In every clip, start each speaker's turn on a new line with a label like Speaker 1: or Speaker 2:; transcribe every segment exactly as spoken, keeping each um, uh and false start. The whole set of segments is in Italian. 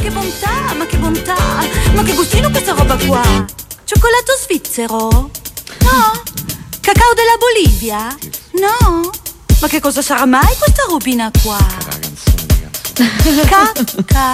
Speaker 1: che bontà, ma che bontà, ma che gustino questa roba qua. Cioccolato svizzero? No? Cacao della Bolivia? No? Ma che cosa sarà mai questa robina qua? Cacca.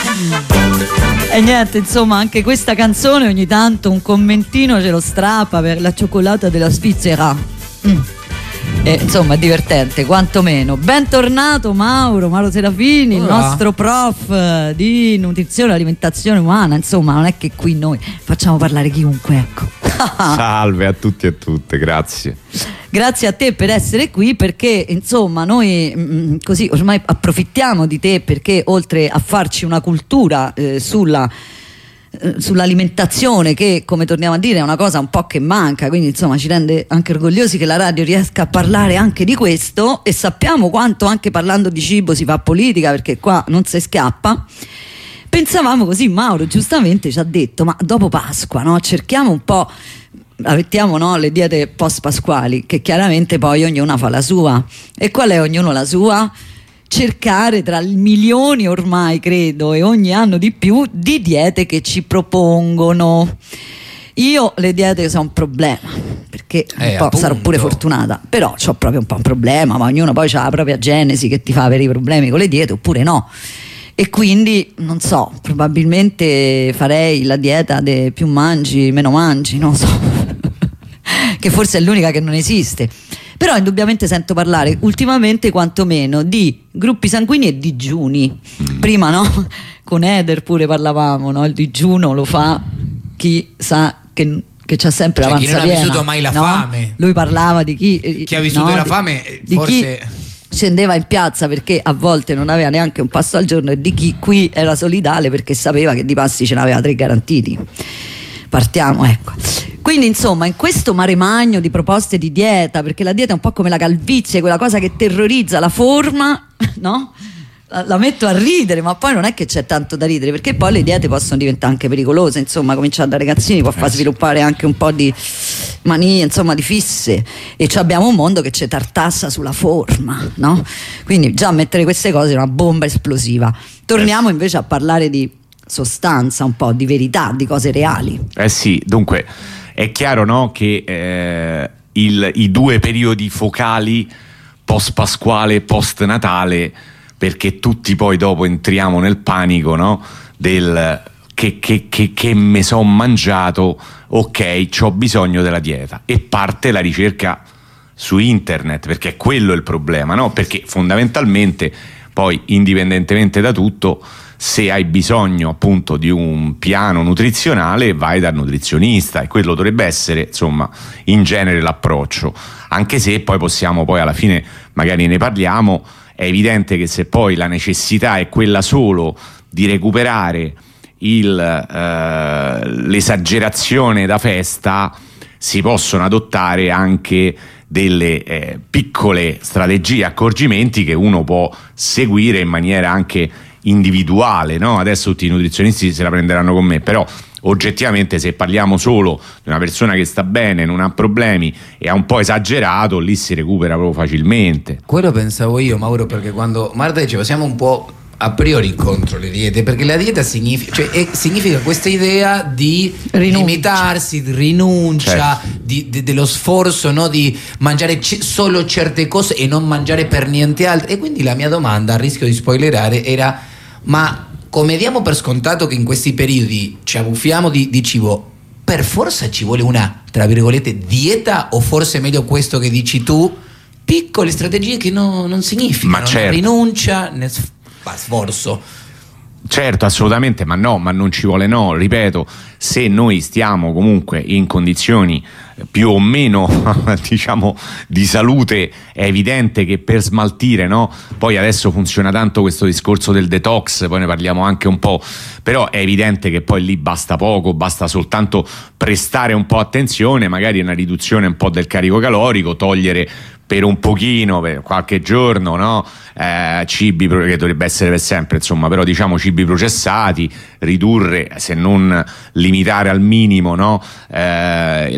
Speaker 2: E niente, insomma, anche questa canzone ogni tanto un commentino ce lo strappa per la cioccolata della Svizzera. Mm. E, insomma, è divertente, quantomeno. Bentornato Mauro, Mauro Serafini, il nostro prof di nutrizione e alimentazione umana. Insomma, non è che qui noi facciamo parlare chiunque, ecco.
Speaker 3: Salve a tutti e a tutte, grazie.
Speaker 2: Grazie a te per essere qui, perché insomma noi mh, così ormai approfittiamo di te, perché oltre a farci una cultura eh, sulla sull'alimentazione, che come torniamo a dire è una cosa un po' che manca, quindi insomma ci rende anche orgogliosi che la radio riesca a parlare anche di questo, e sappiamo quanto anche parlando di cibo si fa politica, perché qua non si scappa. Pensavamo così, Mauro giustamente ci ha detto, ma dopo Pasqua, no, cerchiamo un po', mettiamo, no, le diete post pasquali, che chiaramente poi ognuna fa la sua. E qual è ognuno la sua? Cercare tra i milioni ormai, credo, e ogni anno di più, di diete che ci propongono. Io le diete sono un problema, perché
Speaker 4: eh,
Speaker 2: un po' sarò pure fortunata, però ho proprio un po' un problema, ma ognuno poi ha la propria genesi che ti fa avere i problemi con le diete oppure no. E quindi non so, probabilmente farei la dieta de più mangi meno mangi, non so che forse è l'unica che non esiste. Però indubbiamente sento parlare ultimamente quantomeno di gruppi sanguigni e digiuni. Prima, no? Con Eder pure parlavamo, no? Il digiuno lo fa chi sa che, che c'ha sempre
Speaker 4: cioè,
Speaker 2: l'avanzapiena.
Speaker 4: Chi non ha vissuto mai la
Speaker 2: no?
Speaker 4: fame.
Speaker 2: Lui parlava di chi...
Speaker 4: Chi ha vissuto
Speaker 2: no?
Speaker 4: la fame
Speaker 2: di,
Speaker 4: forse...
Speaker 2: Di chi scendeva in piazza perché a volte non aveva neanche un pasto al giorno, e di chi qui era solidale perché sapeva che di pasti ce n'aveva tre garantiti. Partiamo, ecco. Quindi insomma, in questo mare magno di proposte di dieta, perché la dieta è un po' come la calvizie, quella cosa che terrorizza la forma, no? La, la metto a ridere, ma poi non è che c'è tanto da ridere, perché poi le diete possono diventare anche pericolose, insomma, cominciare da ragazzini può far sviluppare anche un po' di manie, insomma, di fisse, e abbiamo un mondo che ci tartassa sulla forma, no? Quindi già mettere queste cose è una bomba esplosiva. Torniamo invece a parlare di sostanza, un po' di verità, di cose reali.
Speaker 3: Eh sì, dunque è chiaro, no, che eh, il, i due periodi focali, post pasquale e post natale, perché tutti poi dopo entriamo nel panico, no, del che, che, che, che me son mangiato, ok, c'ho bisogno della dieta, e parte la ricerca su internet, perché è quello il problema, no? Perché fondamentalmente poi, indipendentemente da tutto, se hai bisogno appunto di un piano nutrizionale, vai dal nutrizionista, e quello dovrebbe essere, insomma, in genere l'approccio. Anche se poi possiamo, poi alla fine magari ne parliamo, è evidente che se poi la necessità è quella solo di recuperare il, eh, l'esagerazione da festa, si possono adottare anche delle eh, piccole strategie, accorgimenti che uno può seguire in maniera anche individuale, no? Adesso tutti i nutrizionisti se la prenderanno con me, però oggettivamente se parliamo solo di una persona che sta bene, non ha problemi e ha un po' esagerato, lì si recupera proprio facilmente.
Speaker 4: Quello pensavo io, Mauro, perché quando Marta diceva siamo un po' a priori contro le diete, perché la dieta significa, cioè, è, significa questa idea di rinuncia. limitarsi, di rinuncia, certo. di, di, dello sforzo, no? Di mangiare c- solo certe cose e non mangiare per niente altro. E quindi la mia domanda, a rischio di spoilerare, era: ma come diamo per scontato che in questi periodi ci abbuffiamo di, di cibo, per forza ci vuole una, tra virgolette, dieta, o forse è meglio questo che dici tu, piccole strategie che no, non significano,
Speaker 3: ma certo.
Speaker 4: rinuncia né sforzo.
Speaker 3: Certo, assolutamente, ma no, ma non ci vuole, no, ripeto, se noi stiamo comunque in condizioni più o meno diciamo di salute, è evidente che per smaltire, no, poi adesso funziona tanto questo discorso del detox, poi ne parliamo anche un po', però è evidente che poi lì basta poco, basta soltanto prestare un po' attenzione, magari una riduzione un po' del carico calorico, togliere per un pochino, per qualche giorno, no? Eh, cibi che dovrebbe essere per sempre, insomma, però diciamo cibi processati, ridurre, se non limitare al minimo, no? Eh, le solite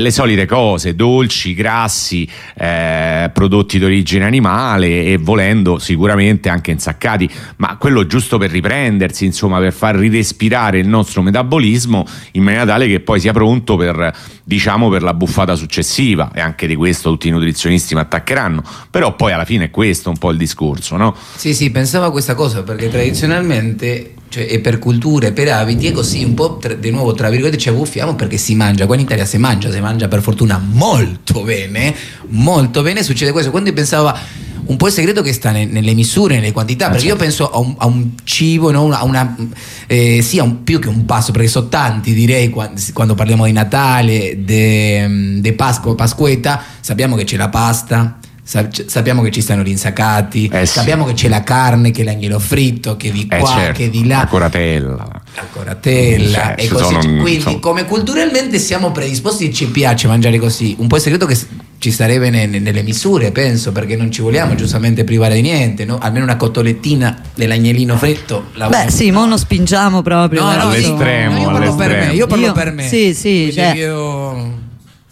Speaker 3: cose, dolci, grassi, eh, prodotti d'origine animale e volendo sicuramente anche insaccati, ma quello giusto per riprendersi, insomma, per far rirespirare il nostro metabolismo in maniera tale che poi sia pronto per, diciamo, per la buffata successiva. E anche di questo tutti i nutrizionisti mi attaccheranno, però poi alla fine è questo un po' il discorso, no?
Speaker 4: Sì, sì, pensavo a questa cosa perché tradizionalmente, cioè, e per cultura e per abiti è così un po', tra, di nuovo tra virgolette ci abbuffiamo perché si mangia, qua in Italia si mangia, si mangia per fortuna molto bene, molto bene, succede questo. Quando io pensavo un po' il segreto che sta ne, nelle misure, nelle quantità, perché io penso a un, a un cibo, no? a una, eh, sì, a un, più che un pasto, perché sono tanti, direi, quando, quando parliamo di Natale, di Pasqua, Pasquetta, sappiamo che c'è la pasta, sappiamo che ci stanno gli insaccati,
Speaker 3: eh sì.
Speaker 4: sappiamo che c'è la carne, che è l'agnello fritto, che di qua,
Speaker 3: eh certo.
Speaker 4: che di là,
Speaker 3: la coratella,
Speaker 4: la coratella, cioè, e così. Sono, quindi sono... come culturalmente siamo predisposti, ci piace mangiare così. Un po' il segreto che ci sarebbe ne, nelle misure, penso, perché non ci vogliamo giustamente privare di niente, no? Almeno una cotolettina dell'agnellino fritto. La
Speaker 2: Beh, voglio... sì, mo non spingiamo proprio.
Speaker 4: No, no,
Speaker 3: all'estremo,
Speaker 4: no, io parlo per me, io parlo
Speaker 2: io,
Speaker 4: per me.
Speaker 2: Sì, sì, cioè...
Speaker 4: io...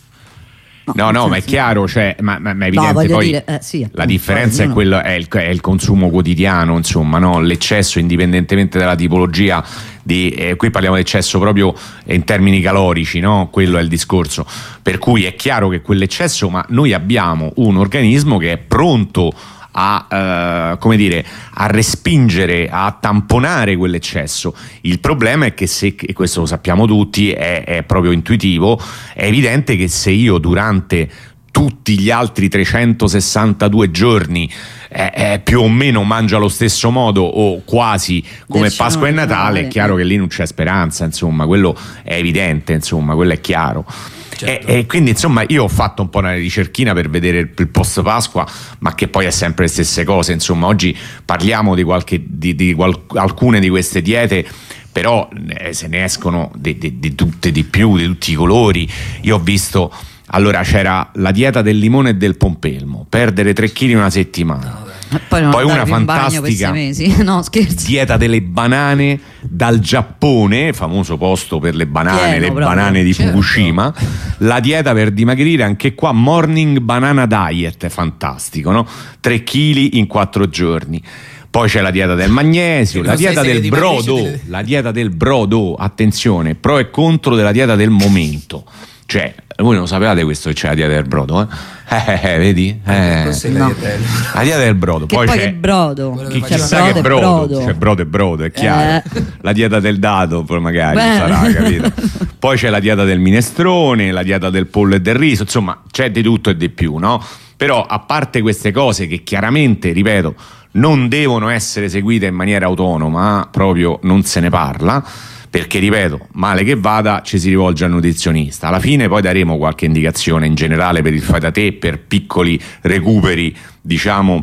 Speaker 3: No, no, ma è chiaro, cioè, ma, ma, ma è evidente,
Speaker 2: no,
Speaker 3: poi
Speaker 2: dire, eh, sì,
Speaker 3: la differenza è, quello, è, il, è il consumo quotidiano, insomma, no? L'eccesso, indipendentemente dalla tipologia di, eh, qui parliamo di eccesso proprio in termini calorici, no? Quello è il discorso, per cui è chiaro che quell'eccesso, ma noi abbiamo un organismo che è pronto a, eh, come dire, a respingere, a tamponare quell'eccesso. Il problema è che se, e questo lo sappiamo tutti, è, è proprio intuitivo, è evidente che se io durante tutti gli altri trecentosessantadue giorni eh, eh, più o meno mangio allo stesso modo o quasi come Pasqua e Natale, è chiaro che lì non c'è speranza, insomma, quello è evidente, insomma, quello è chiaro. Certo. E, e quindi insomma io ho fatto un po' una ricerchina per vedere il, il post Pasqua, ma che poi è sempre le stesse cose, insomma. Oggi parliamo di, qualche, di, di qual, alcune di queste diete, però eh, se ne escono di, di, di tutte di più, di tutti i colori. Io ho visto, allora c'era la dieta del limone e del pompelmo, perdere tre chili in una settimana.
Speaker 2: Poi,
Speaker 3: poi una fantastica
Speaker 2: no,
Speaker 3: dieta delle banane dal Giappone, famoso posto per le banane,
Speaker 2: Pieno,
Speaker 3: le
Speaker 2: proprio.
Speaker 3: banane di
Speaker 4: Certo.
Speaker 3: Fukushima. La dieta per dimagrire, anche qua morning banana diet, fantastico, no? tre chili in quattro giorni. Poi c'è la dieta del magnesio, la dieta del brodo, la dieta del brodo, attenzione, pro e contro della dieta del momento. Cioè, voi non sapevate questo, che c'è la dieta del brodo, eh? Eh, eh, vedi? Eh.
Speaker 4: No.
Speaker 3: La dieta del brodo.
Speaker 2: Che
Speaker 3: poi,
Speaker 2: poi
Speaker 3: c'è
Speaker 2: che brodo.
Speaker 3: chi,
Speaker 2: C'è
Speaker 3: chissà
Speaker 2: brodo
Speaker 3: che
Speaker 2: e
Speaker 3: brodo.
Speaker 2: brodo.
Speaker 3: C'è brodo e brodo, è chiaro.
Speaker 2: Eh.
Speaker 3: La dieta del dado, poi magari
Speaker 2: Beh.
Speaker 3: sarà, capito? Poi c'è la dieta del minestrone, la dieta del pollo e del riso, insomma, c'è di tutto e di più, no? Però a parte queste cose che chiaramente, ripeto, non devono essere seguite in maniera autonoma, proprio non se ne parla, perché ripeto, male che vada ci si rivolge al nutrizionista. Alla fine poi daremo qualche indicazione in generale per il fai da te, per piccoli recuperi, diciamo,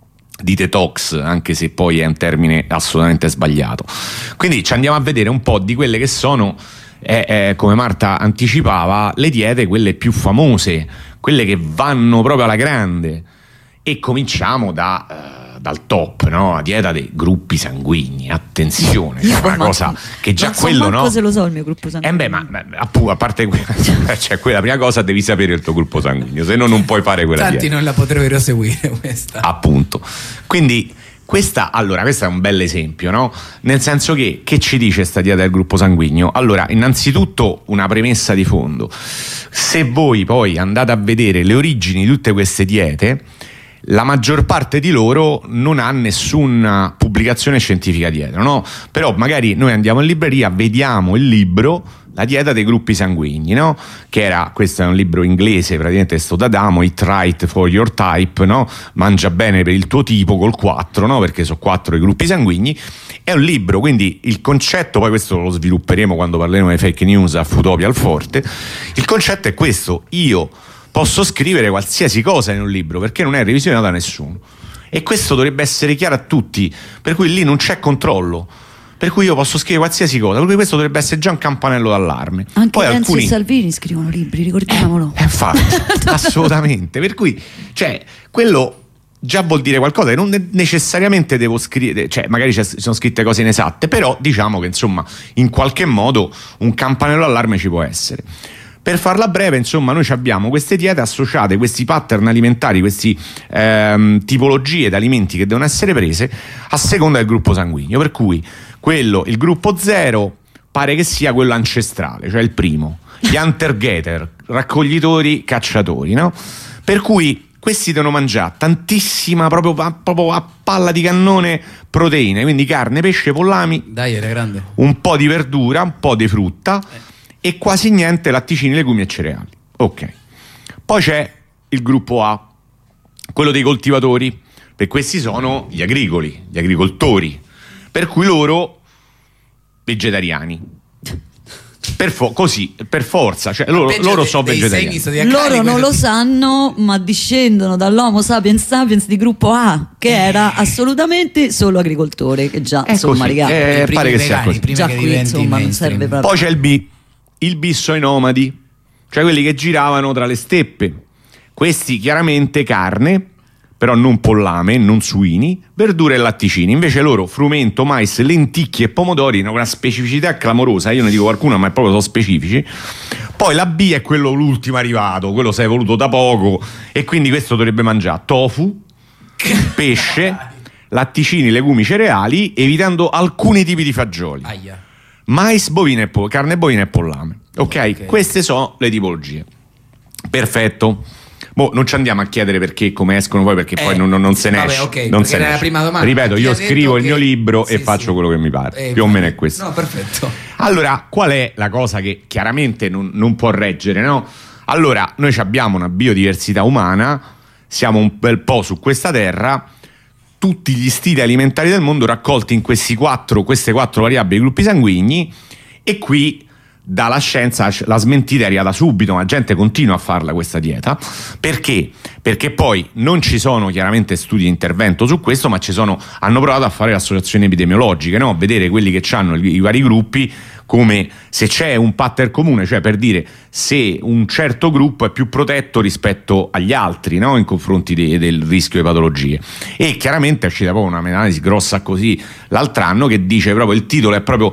Speaker 3: di detox, anche se poi è un termine assolutamente sbagliato. Quindi ci andiamo a vedere un po' di quelle che sono, eh, eh, come Marta anticipava, le diete, quelle più famose, quelle che vanno proprio alla grande, e cominciamo da... Eh, dal top, no? La dieta dei gruppi sanguigni, attenzione, c'è una cosa che già
Speaker 2: non so
Speaker 3: quello, no?
Speaker 2: Se lo so il mio gruppo sanguigno.
Speaker 3: Eh beh, ma, ma appunto, a parte quella, cioè quella prima cosa devi sapere il tuo gruppo sanguigno, se no non puoi fare quella
Speaker 4: Tanti
Speaker 3: dieta.
Speaker 4: non la potrebbero seguire questa.
Speaker 3: Appunto. Quindi questa, allora, questo è un bel esempio, no? Nel senso che, che ci dice sta dieta del gruppo sanguigno? Allora, innanzitutto una premessa di fondo. Se voi poi andate a vedere le origini di tutte queste diete, la maggior parte di loro non ha nessuna pubblicazione scientifica dietro, no? Però magari noi andiamo in libreria, vediamo il libro La dieta dei gruppi sanguigni, no? Che era, questo è un libro inglese, praticamente sto da Damo, Eat Right for Your Type, no? Mangia bene per il tuo tipo col quattro, no? Perché sono quattro i gruppi sanguigni. È un libro, quindi il concetto, poi questo lo svilupperemo quando parleremo di fake news a Futopia al Forte. Il concetto è questo: io posso scrivere qualsiasi cosa in un libro perché non è revisionato da nessuno, e questo dovrebbe essere chiaro a tutti, per cui lì non c'è controllo, per cui io posso scrivere qualsiasi cosa, per cui questo dovrebbe essere già un campanello d'allarme.
Speaker 2: Anche
Speaker 3: poi
Speaker 2: Renzi
Speaker 3: alcuni...
Speaker 2: e Salvini scrivono libri, ricordiamolo.
Speaker 3: Eh, infatti, assolutamente, per cui cioè quello già vuol dire qualcosa, che non necessariamente devo scrivere, cioè magari ci sono scritte cose inesatte, però diciamo che insomma in qualche modo un campanello d'allarme ci può essere. Per farla breve, insomma, noi abbiamo queste diete associate, questi pattern alimentari, queste ehm, tipologie di alimenti che devono essere prese a seconda del gruppo sanguigno, per cui quello, il gruppo zero pare che sia quello ancestrale, cioè il primo, gli hunter-gatherer, raccoglitori, cacciatori, no? Per cui questi devono mangiare tantissima, proprio, proprio a palla di cannone, proteine, quindi carne, pesce, pollami,
Speaker 4: dai, era grande,
Speaker 3: un po' di verdura, un po' di frutta e quasi niente latticini, legumi e cereali. Ok. Poi c'è il gruppo A, quello dei coltivatori, perché questi sono gli agricoli, gli agricoltori, per cui loro vegetariani. Per fo- così, per forza, cioè loro, loro
Speaker 4: de-
Speaker 3: sono vegetariani.
Speaker 2: Loro non lo sanno, ma discendono dall'Homo sapiens sapiens di gruppo A, che era assolutamente solo agricoltore, che già
Speaker 3: È
Speaker 2: insomma,
Speaker 3: così,
Speaker 2: ragazzi,
Speaker 3: eh, pare che sia così.
Speaker 2: già qui insomma non serve proprio.
Speaker 3: Poi c'è il B, il B sono i nomadi, cioè quelli che giravano tra le steppe. Questi chiaramente carne, però non pollame, non suini, verdure e latticini. Invece loro frumento, mais, lenticchie e pomodori hanno una specificità clamorosa. Io ne dico qualcuno, ma proprio sono specifici. Poi la B è quello l'ultimo arrivato, quello si è evoluto da poco, e quindi questo dovrebbe mangiare tofu, pesce, latticini, legumi, cereali, evitando alcuni tipi di fagioli.
Speaker 4: Aia.
Speaker 3: Mais, bovina e po- carne bovina e pollame. Okay? ok, queste sono le tipologie. Perfetto. Boh, non ci andiamo a chiedere perché, come escono poi, perché eh, poi non, non, non se ne
Speaker 4: vabbè,
Speaker 3: esce.
Speaker 4: okay,
Speaker 3: non se ne
Speaker 4: era
Speaker 3: esce.
Speaker 4: La prima domanda.
Speaker 3: Ripeto,
Speaker 4: Ti
Speaker 3: io scrivo il
Speaker 4: che...
Speaker 3: mio libro
Speaker 4: sì,
Speaker 3: e
Speaker 4: sì.
Speaker 3: faccio quello che mi pare.
Speaker 4: Eh,
Speaker 3: più o meno è questo.
Speaker 4: No, perfetto.
Speaker 3: Allora, qual è la cosa che chiaramente non, non può reggere, no? Allora, noi abbiamo una biodiversità umana, siamo un bel po' su questa terra, tutti gli stili alimentari del mondo raccolti in questi quattro, queste quattro variabili gruppi sanguigni, e qui dalla scienza la smentita è arrivata subito, ma la gente continua a farla questa dieta. Perché? Perché poi non ci sono chiaramente studi di intervento su questo, ma ci sono, hanno provato a fare le associazioni epidemiologiche, no? A vedere quelli che hanno i, i vari gruppi, come se c'è un pattern comune, cioè per dire se un certo gruppo è più protetto rispetto agli altri, no? In confronti de, del rischio di patologie. E chiaramente è uscita poi una meta-analisi grossa così l'altro anno che dice proprio, il titolo è proprio: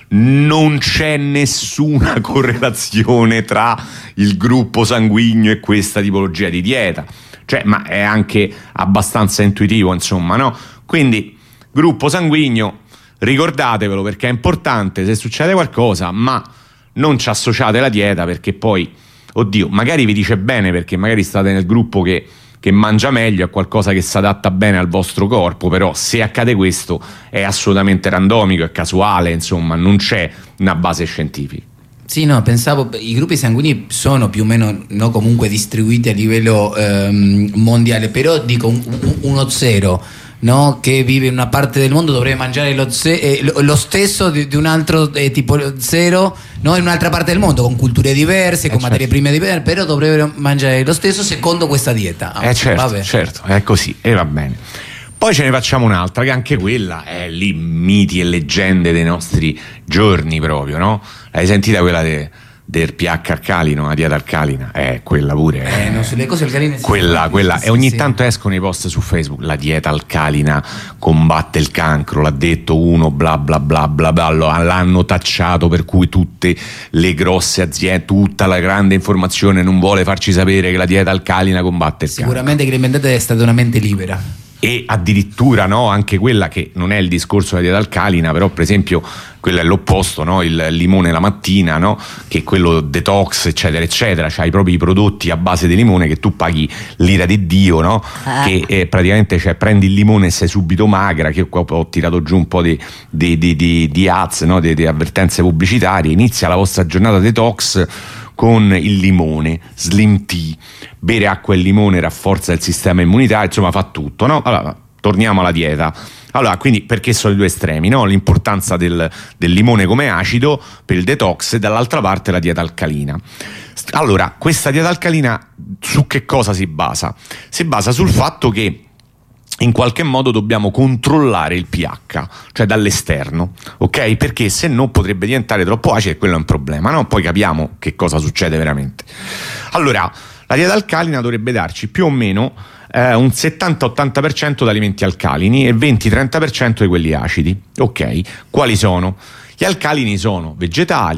Speaker 3: non c'è nessuna correlazione tra il gruppo sanguigno e questa tipologia di dieta. Cioè, ma è anche abbastanza intuitivo, insomma, no? Quindi, gruppo sanguigno, ricordatevelo perché è importante se succede qualcosa, ma non ci associate la dieta, perché poi, oddio, magari vi dice bene perché magari state nel gruppo che che mangia meglio, è qualcosa che si adatta bene al vostro corpo, però se accade questo è assolutamente randomico, è casuale, insomma, non c'è una base scientifica.
Speaker 4: Sì, no, pensavo, i gruppi sanguigni sono più o meno, no, comunque distribuiti a livello ehm, mondiale, però dico un, un, uno zero, no, che vive in una parte del mondo dovrebbe mangiare lo, ze- eh, lo, lo stesso di, di un altro eh, tipo zero, no, in un'altra parte del mondo, con culture diverse, con eh, materie certo. prime diverse, però dovrebbero mangiare lo stesso secondo questa dieta.
Speaker 3: Ah, eh certo, vabbè. certo, è così, e va bene. Poi ce ne facciamo un'altra, che anche quella è lì miti e leggende dei nostri giorni proprio, no? Hai sentita quella de, del pH alcalino, la dieta alcalina? Eh, quella pure.
Speaker 4: Eh, non so, le cose alcaline.
Speaker 3: Quella, quella.
Speaker 4: Sì,
Speaker 3: e ogni
Speaker 4: sì.
Speaker 3: tanto escono i post su Facebook, la dieta alcalina combatte il cancro, l'ha detto uno, bla bla bla bla bla, l'hanno tacciato, per cui tutte le grosse aziende, tutta la grande informazione non vuole farci sapere che la dieta alcalina combatte il
Speaker 4: Sicuramente
Speaker 3: cancro.
Speaker 4: Sicuramente che l'inventate è stata una mente libera.
Speaker 3: E addirittura, no, anche quella che non è il discorso della dieta alcalina, però per esempio quello è l'opposto, no? Il limone la mattina, no? Che è quello detox, eccetera eccetera, c'hai proprio i prodotti a base di limone che tu paghi l'ira di Dio, no? Ah. Che eh, praticamente, cioè, prendi il limone e sei subito magra, che qua ho tirato giù un po' di, di, di, di, di ads, no? Di, di avvertenze pubblicitarie. Inizia la vostra giornata detox con il limone, Slim Tea, bere acqua e limone rafforza il sistema immunitario, insomma fa tutto, no? Allora, torniamo alla dieta. Allora, quindi perché sono i due estremi, no? L'importanza del, del limone come acido per il detox e dall'altra parte la dieta alcalina. Allora, questa dieta alcalina su che cosa si basa? Si basa sul fatto che in qualche modo dobbiamo controllare il pH, cioè dall'esterno, ok? Perché se no potrebbe diventare troppo acido e quello è un problema, no? Poi capiamo che cosa succede veramente. Allora, la dieta alcalina dovrebbe darci più o meno eh, un settanta ottanta per cento di alimenti alcalini e venti trenta per cento di quelli acidi, ok? Quali sono? Gli alcalini sono vegetali,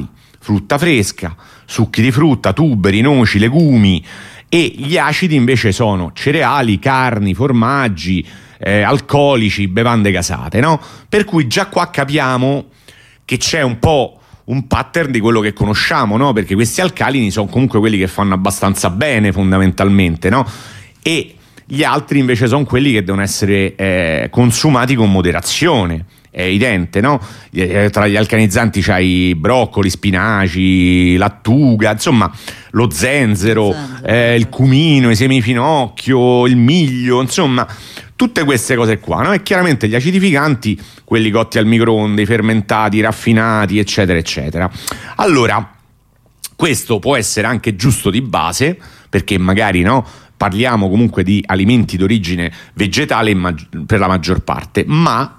Speaker 3: frutta fresca, succhi di frutta, tuberi, noci, legumi, e gli acidi invece sono cereali, carni, formaggi, eh, alcolici, bevande gasate, no? Per cui già qua capiamo che c'è un po' un pattern di quello che conosciamo, no? Perché questi alcalini sono comunque quelli che fanno abbastanza bene fondamentalmente, no? E gli altri invece sono quelli che devono essere eh, consumati con moderazione. È evidente, no? Tra gli alcalinizzanti c'hai broccoli, spinaci, lattuga, insomma lo zenzero, zenzero eh, il cumino, i semi di finocchio, il miglio, insomma tutte queste cose qua, no? E chiaramente gli acidificanti, quelli cotti al microonde, i fermentati, i raffinati, eccetera eccetera. Allora, questo può essere anche giusto di base, perché magari, no, parliamo comunque di alimenti d'origine vegetale per la maggior parte, ma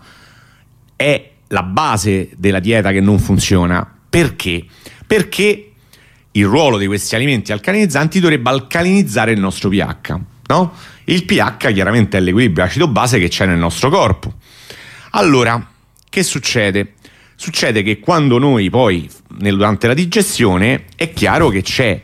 Speaker 3: è la base della dieta che non funziona. Perché? Perché il ruolo di questi alimenti alcalinizzanti dovrebbe alcalinizzare il nostro pH, no? Il pH chiaramente è l'equilibrio acido-base che c'è nel nostro corpo. Allora, che succede? Succede che quando noi poi, durante la digestione, è chiaro che c'è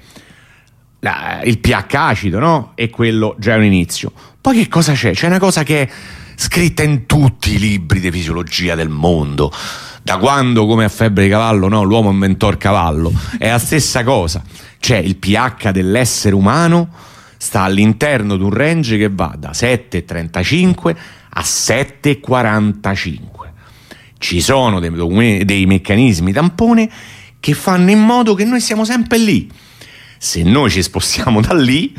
Speaker 3: la, il pH acido, no? E quello già è un inizio. Poi che cosa c'è? C'è una cosa che è scritta in tutti i libri di fisiologia del mondo, da quando, come a Febbre di Cavallo, no, l'uomo inventò il cavallo, è la stessa cosa. Cioè il pH dell'essere umano sta all'interno di un range che va da sette virgola trentacinque a sette virgola quarantacinque. Ci sono dei, dei meccanismi tampone che fanno in modo che noi siamo sempre lì. Se noi ci spostiamo da lì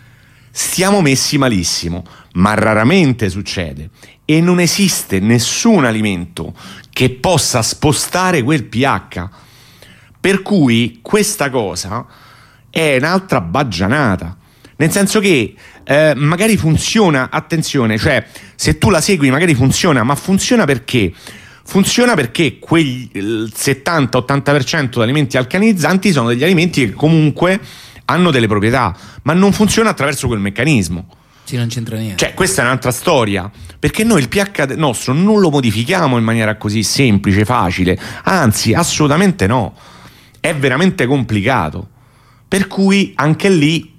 Speaker 3: stiamo messi malissimo, ma raramente succede e non esiste nessun alimento che possa spostare quel pH, per cui questa cosa è un'altra baggianata, nel senso che eh, magari funziona, attenzione, cioè se tu la segui magari funziona, ma funziona perché? Funziona perché quel settanta ottanta per cento di alimenti alcalinizzanti sono degli alimenti che comunque hanno delle proprietà, ma non funziona attraverso quel meccanismo.
Speaker 4: Sì, non c'entra niente.
Speaker 3: Cioè, questa è un'altra storia, perché noi il pH nostro non lo modifichiamo in maniera così semplice, facile, anzi, assolutamente no. È veramente complicato. Per cui anche lì,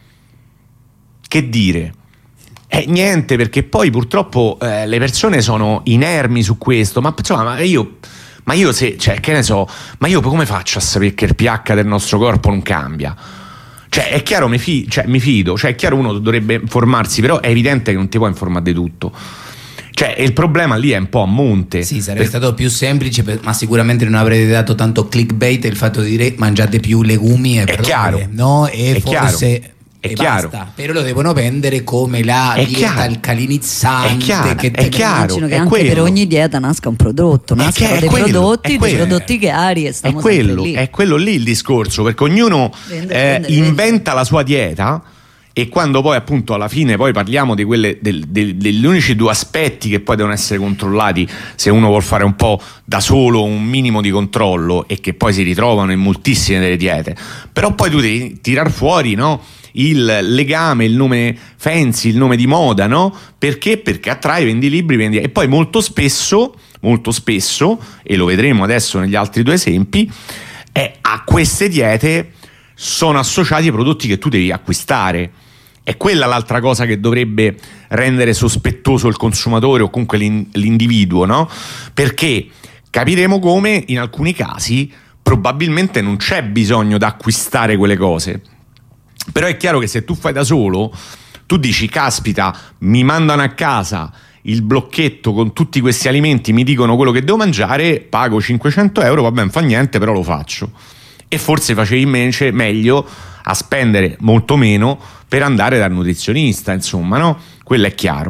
Speaker 3: che dire? Eh, niente, perché poi purtroppo eh, le persone sono inermi su questo, ma insomma, ma io ma io se, cioè, che ne so, ma io come faccio a sapere che il pH del nostro corpo non cambia? Cioè è chiaro, mi, fi- cioè, mi fido, cioè è chiaro, uno dovrebbe informarsi, però è evidente che non ti puoi informare di tutto. Cioè il problema lì è un po' a monte.
Speaker 4: Sì, sarebbe per... stato più semplice, per... ma sicuramente non avrete dato tanto clickbait il fatto di dire mangiate più legumi e
Speaker 3: è chiaro,
Speaker 4: no? E
Speaker 3: è
Speaker 4: forse
Speaker 3: chiaro. È
Speaker 4: e
Speaker 3: chiaro.
Speaker 4: Basta. Però lo devono vendere come la
Speaker 3: è
Speaker 4: dieta
Speaker 3: chiaro.
Speaker 4: alcalinizzante.
Speaker 3: È chiaro,
Speaker 4: che
Speaker 3: è chiaro.
Speaker 2: Immagino che
Speaker 3: è
Speaker 2: anche
Speaker 3: quello.
Speaker 2: per ogni dieta nasca un prodotto, nascano dei
Speaker 3: quello,
Speaker 2: prodotti, dei prodotti chiari e
Speaker 3: è
Speaker 2: stiamo
Speaker 3: quello,
Speaker 2: sempre lì.
Speaker 3: È quello lì il discorso, perché ognuno
Speaker 2: Vende,
Speaker 3: eh,
Speaker 2: vende,
Speaker 3: inventa
Speaker 2: vende.
Speaker 3: la sua dieta. E quando poi appunto alla fine poi parliamo di quelle del, del, degli unici due aspetti che poi devono essere controllati se uno vuol fare un po' da solo un minimo di controllo, e che poi si ritrovano in moltissime delle diete, però poi tu devi tirar fuori, no, il legame, il nome fancy, il nome di moda, no? Perché? Perché attrae, vendi libri, vendi, e poi molto spesso, molto spesso, e lo vedremo adesso negli altri due esempi, eh, a queste diete sono associati ai prodotti che tu devi acquistare. È quella l'altra cosa che dovrebbe rendere sospettoso il consumatore o comunque l'individuo, no? Perché capiremo come in alcuni casi probabilmente non c'è bisogno di acquistare quelle cose. Però è chiaro che se tu fai da solo, tu dici caspita, mi mandano a casa il blocchetto con tutti questi alimenti, mi dicono quello che devo mangiare, pago cinquecento euro, va bene, fa niente, però lo faccio. E forse facevi invece meglio a spendere molto meno per andare dal nutrizionista, insomma, no? Quello è chiaro.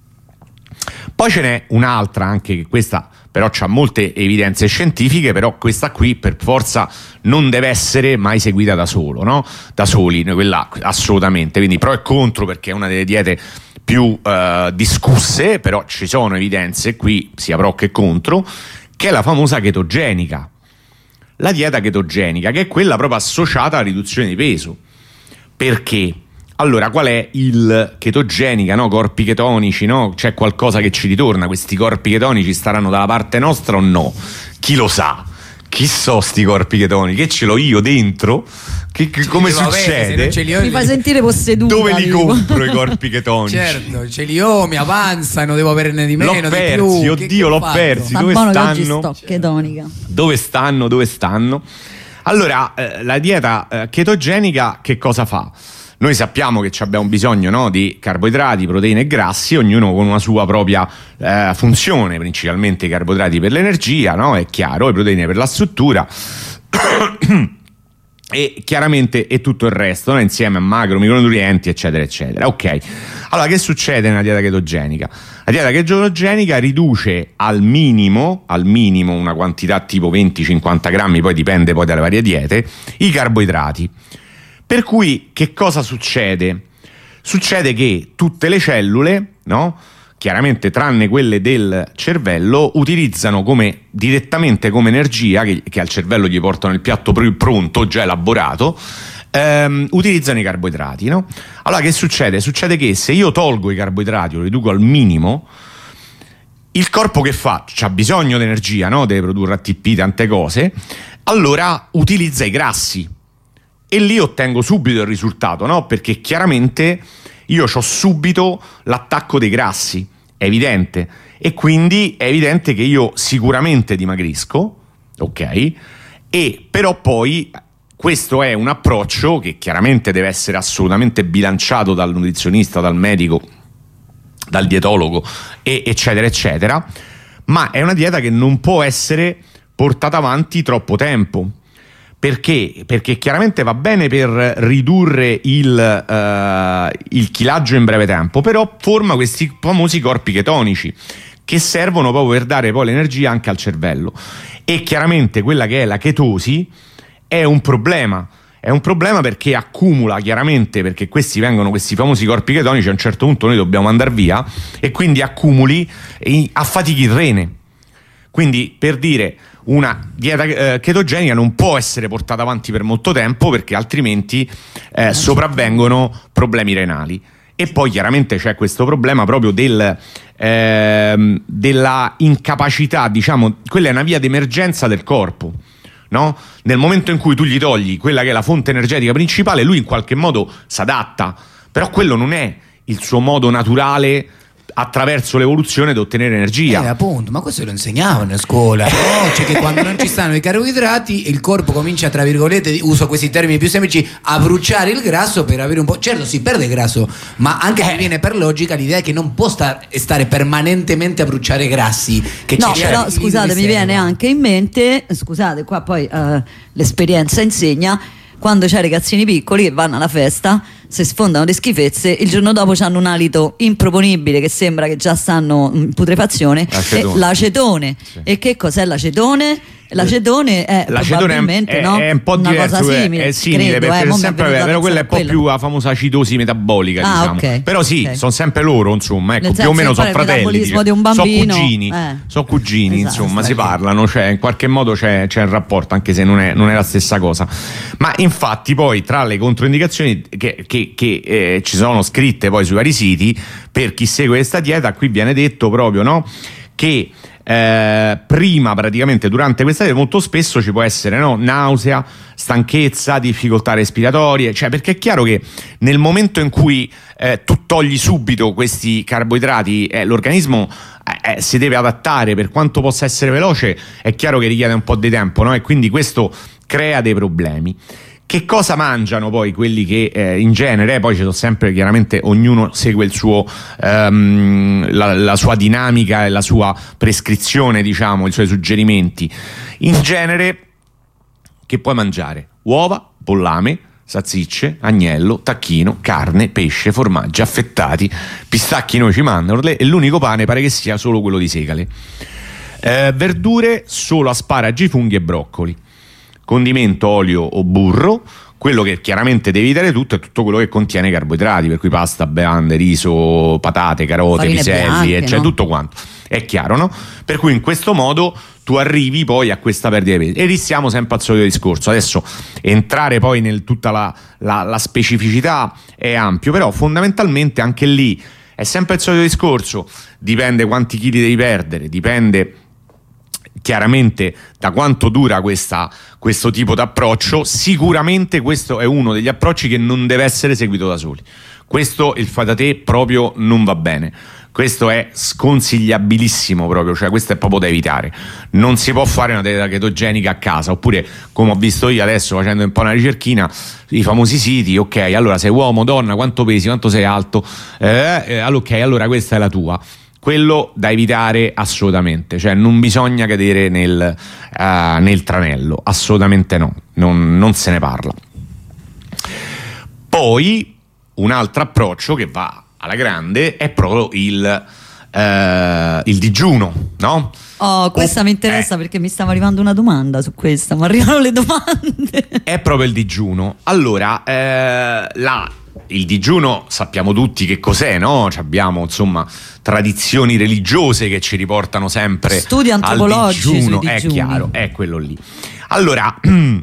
Speaker 3: Poi ce n'è un'altra, anche che questa però ha molte evidenze scientifiche, però questa qui per forza non deve essere mai seguita da solo, no? Da soli, quella assolutamente, quindi pro e contro, perché è una delle diete più eh, discusse, però ci sono evidenze qui sia pro che contro, che è la famosa chetogenica. La dieta chetogenica, che è quella proprio associata alla riduzione di peso. Perché? Allora, qual è il chetogenica, no? Corpi chetonici, no? C'è qualcosa che ci ritorna? Questi corpi chetonici staranno dalla parte nostra o no? Chi lo sa? chi so sti corpi chetonici? Che ce l'ho io dentro? Che, che come succede?
Speaker 2: Avere, mi fai sentire posseduta.
Speaker 3: Dove li compro i corpi chetonici?
Speaker 4: Certo, ce li ho, mi avanzano, devo averne di meno,
Speaker 3: l'ho
Speaker 4: di
Speaker 3: persi,
Speaker 4: più.
Speaker 3: Oddio, che l'ho fatto? persi.
Speaker 2: Sta
Speaker 3: dove
Speaker 2: buono
Speaker 3: stanno?
Speaker 2: Sto chetonica.
Speaker 3: Dove stanno? Dove stanno? Allora, eh, la dieta eh, chetogenica che cosa fa? Noi sappiamo che abbiamo bisogno, no, di carboidrati, proteine e grassi, ognuno con una sua propria eh, funzione, principalmente i carboidrati per l'energia, no? È chiaro, le proteine per la struttura e chiaramente e tutto il resto, no? Insieme a macro, micronutrienti, eccetera, eccetera. Ok, allora che succede nella dieta chetogenica? La dieta chetogenica riduce al minimo, al minimo una quantità tipo venti cinquanta grammi, poi dipende poi dalle varie diete, i carboidrati. Per cui che cosa succede? Succede che tutte le cellule, no? Chiaramente tranne quelle del cervello, utilizzano come, direttamente come energia, che, che al cervello gli portano il piatto pr- pronto, già elaborato, ehm, utilizzano i carboidrati, no? Allora che succede? Succede che se io tolgo i carboidrati, lo riduco al minimo, il corpo che fa? C'ha bisogno di energia, no? Deve produrre A T P, tante cose, allora utilizza i grassi. E lì ottengo subito il risultato, no? Perché chiaramente io ho subito l'attacco dei grassi, è evidente, e quindi è evidente che io sicuramente dimagrisco, ok? E però poi questo è un approccio che chiaramente deve essere assolutamente bilanciato dal nutrizionista, dal medico, dal dietologo, e eccetera eccetera, ma è una dieta che non può essere portata avanti troppo tempo. Perché? Perché chiaramente va bene per ridurre il, uh, il chilaggio in breve tempo, però forma questi famosi corpi chetonici che servono proprio per dare poi l'energia anche al cervello. E chiaramente quella che è la chetosi è un problema. È un problema perché accumula, chiaramente, perché questi vengono, questi famosi corpi chetonici, a un certo punto noi dobbiamo andare via e quindi accumuli e affatichi il rene. Quindi, per dire, una dieta eh, chetogenica non può essere portata avanti per molto tempo perché altrimenti eh, sopravvengono problemi renali. E poi chiaramente c'è questo problema proprio del, eh, della incapacità, diciamo, quella è una via d'emergenza del corpo, no? Nel momento in cui tu gli togli quella che è la fonte energetica principale, lui in qualche modo si adatta, però quello non è il suo modo naturale attraverso l'evoluzione di ottenere energia.
Speaker 4: Eh, appunto, ma questo lo insegnavano a scuola, no? Cioè che quando non ci stanno i carboidrati il corpo comincia, tra virgolette, uso questi termini più semplici, a bruciare il grasso per avere un po'. Certo, si perde grasso, ma anche se viene per logica l'idea è che non può star, stare permanentemente a bruciare grassi. Che
Speaker 2: no,
Speaker 4: ci
Speaker 2: però scusate, mi viene anche in mente, scusate, qua poi uh, l'esperienza insegna. Quando c'è ragazzini piccoli che vanno alla festa, se sfondano di schifezze, il giorno dopo hanno un alito improponibile che sembra che già stanno in putrefazione,
Speaker 3: l'acetone.
Speaker 2: E l'acetone. Sì. E che cos'è l'acetone? L'acetone è
Speaker 3: l'acetone
Speaker 2: probabilmente
Speaker 3: è,
Speaker 2: no?
Speaker 3: è un po'
Speaker 2: una
Speaker 3: diverso,
Speaker 2: cosa simile,
Speaker 3: è simile
Speaker 2: credo,
Speaker 3: perché
Speaker 2: eh,
Speaker 3: è sempre, però quella è un po' più la famosa acidosi metabolica, ah, diciamo. Okay, però sì, okay. Sono sempre loro, insomma, ecco, più o meno sono fratelli,
Speaker 2: diciamo. Di un bambino,
Speaker 3: sono cugini, eh. sono cugini, esatto, insomma, si parlano, cioè in qualche modo c'è, c'è il rapporto, anche se non è, non è la stessa cosa. Ma infatti poi tra le controindicazioni che, che, che eh, ci sono scritte poi sui vari siti, per chi segue questa dieta, qui viene detto proprio, no, che Eh, prima, praticamente durante questa dieta molto spesso ci può essere, no, nausea, stanchezza, difficoltà respiratorie, cioè perché è chiaro che nel momento in cui eh, tu togli subito questi carboidrati, eh, l'organismo eh, si deve adattare, per quanto possa essere veloce è chiaro che richiede un po' di tempo, no? E quindi questo crea dei problemi. Che cosa mangiano poi quelli che eh, in genere, poi ci sono sempre, chiaramente ognuno segue il suo ehm, la, la sua dinamica e la sua prescrizione, diciamo, i suoi suggerimenti. In genere che puoi mangiare? Uova, pollame, salsicce, agnello, tacchino, carne, pesce, formaggi affettati, pistacchi, noci, mandorle, e l'unico pane pare che sia solo quello di segale. Eh, verdure, solo asparagi, funghi e broccoli. Condimento, olio o burro. Quello che chiaramente devi evitare tutto è tutto quello che contiene carboidrati, per cui pasta, bevande, riso, patate, carote, farine piselli, bianche, cioè no? Tutto quanto, è chiaro, no? Per cui in questo modo tu arrivi poi a questa perdita di peso. E restiamo sempre al solito discorso. Adesso entrare poi nel tutta la, la, la specificità è ampio, però fondamentalmente anche lì è sempre il solito discorso, dipende quanti chili devi perdere, dipende chiaramente da quanto dura questa, questo tipo di approccio. Sicuramente questo è uno degli approcci che non deve essere seguito da soli. Questo il fai da te proprio non va bene. Questo è sconsigliabilissimo proprio, cioè questo è proprio da evitare. Non si può fare una dieta chetogenica a casa, oppure come ho visto io adesso facendo un po' una ricerchina, i famosi siti, ok, allora sei uomo, donna, quanto pesi, quanto sei alto, eh, eh, ok, allora questa è la tua. Quello da evitare assolutamente, cioè non bisogna cadere nel, uh, nel tranello, assolutamente no, non, non se ne parla. Poi un altro approccio che va alla grande è proprio il, uh, il digiuno, no?
Speaker 2: Oh, questa oh, mi interessa eh, perché mi stava arrivando una domanda su questa, mi arrivano le domande. È
Speaker 3: proprio il digiuno. Allora, eh, la il digiuno sappiamo tutti che cos'è, no? Abbiamo insomma tradizioni religiose che ci riportano sempre
Speaker 2: studi antropologici
Speaker 3: al digiuno, è chiaro, è quello lì. Allora,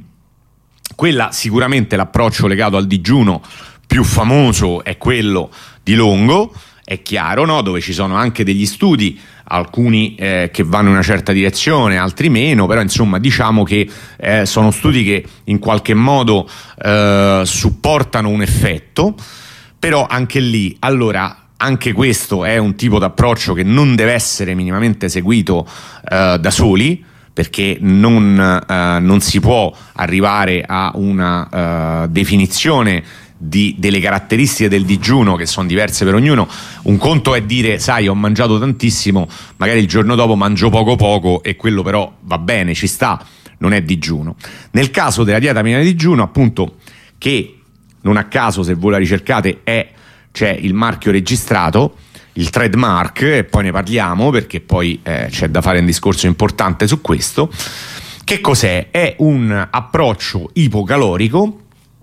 Speaker 3: quella sicuramente l'approccio legato al digiuno più famoso è quello di Longo, è chiaro, no? Dove ci sono anche degli studi, alcuni eh, che vanno in una certa direzione, altri meno, però insomma diciamo che eh, sono studi che in qualche modo eh, supportano un effetto, però anche lì, allora, anche questo è un tipo di approccio che non deve essere minimamente seguito eh, da soli, perché non, eh, non si può arrivare a una eh, definizione Di, delle caratteristiche del digiuno che sono diverse per ognuno. Un conto è dire, sai, ho mangiato tantissimo, magari il giorno dopo mangio poco poco e quello però va bene, ci sta, non è digiuno. Nel caso della dieta piena di digiuno, appunto, che non a caso, se voi la ricercate, è, c'è il marchio registrato, il trademark, e poi ne parliamo perché poi eh, c'è da fare un discorso importante su questo. Che cos'è? È un approccio ipocalorico,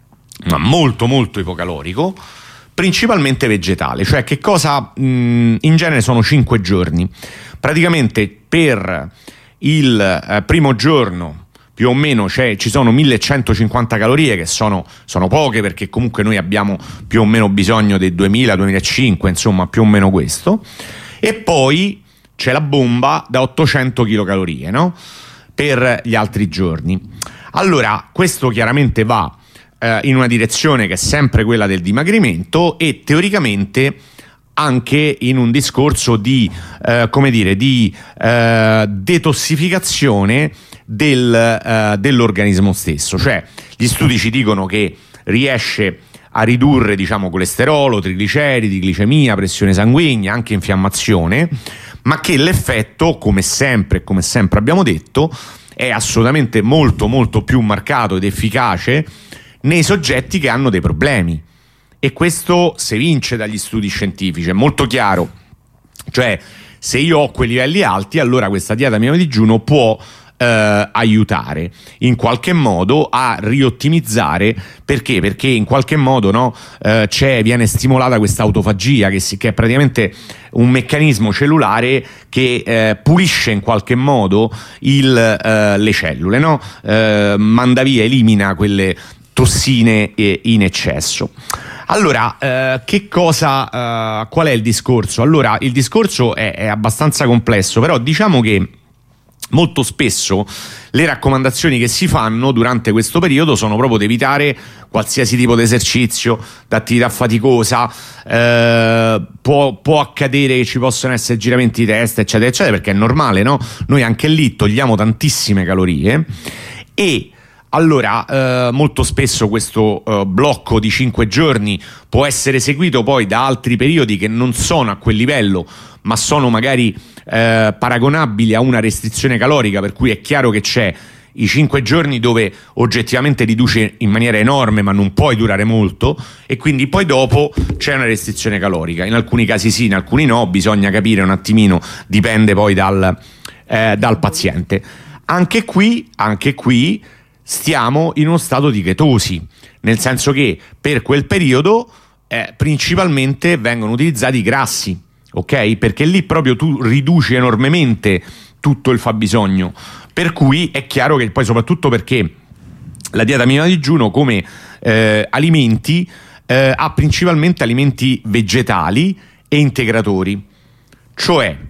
Speaker 3: ma molto molto ipocalorico, principalmente vegetale. Cioè che cosa? Mh, in genere sono cinque giorni. Praticamente per il eh, primo giorno più o meno c'è, ci sono millecentocinquanta calorie, che sono, sono poche, perché comunque noi abbiamo più o meno bisogno dei duemila duemilacinque, insomma più o meno questo. E poi c'è la bomba da ottocento chilocalorie, no? Per gli altri giorni. Allora questo chiaramente va in una direzione che è sempre quella del dimagrimento, e teoricamente anche in un discorso di eh, come dire di eh, detossificazione del, eh, dell'organismo stesso. Cioè gli studi ci dicono che riesce a ridurre, diciamo, colesterolo, trigliceridi, glicemia, pressione sanguigna, anche infiammazione, ma che l'effetto, come sempre come sempre abbiamo detto, è assolutamente molto molto più marcato ed efficace nei soggetti che hanno dei problemi, e questo si evince dagli studi scientifici, è molto chiaro. Cioè se io ho quei livelli alti, allora questa dieta piena di digiuno può eh, aiutare in qualche modo a riottimizzare. Perché? Perché in qualche modo, no, eh, c'è, viene stimolata questa autofagia, che, si, che è praticamente un meccanismo cellulare che eh, pulisce in qualche modo il, eh, le cellule, no? Eh, manda via, elimina quelle tossine in eccesso. Allora, eh, che cosa, eh, qual è il discorso? Allora, il discorso è, è abbastanza complesso, però diciamo che molto spesso le raccomandazioni che si fanno durante questo periodo sono proprio di evitare qualsiasi tipo di esercizio, d'attività faticosa. Eh, può, può accadere che ci possono essere giramenti di testa, eccetera, eccetera, perché è normale, no? Noi anche lì togliamo tantissime calorie, e allora eh, molto spesso questo eh, blocco di cinque giorni può essere seguito poi da altri periodi che non sono a quel livello, ma sono magari eh, paragonabili a una restrizione calorica, per cui è chiaro che c'è i cinque giorni dove oggettivamente riduce in maniera enorme, ma non puoi durare molto, e quindi poi dopo c'è una restrizione calorica. In alcuni casi sì, in alcuni no, bisogna capire un attimino, dipende poi dal, eh, dal paziente. Anche qui, anche qui stiamo in uno stato di chetosi, nel senso che per quel periodo eh, principalmente vengono utilizzati i grassi, ok? Perché lì proprio tu riduci enormemente tutto il fabbisogno, per cui è chiaro che poi, soprattutto perché la dieta minima digiuno come eh, alimenti eh, ha principalmente alimenti vegetali e integratori, cioè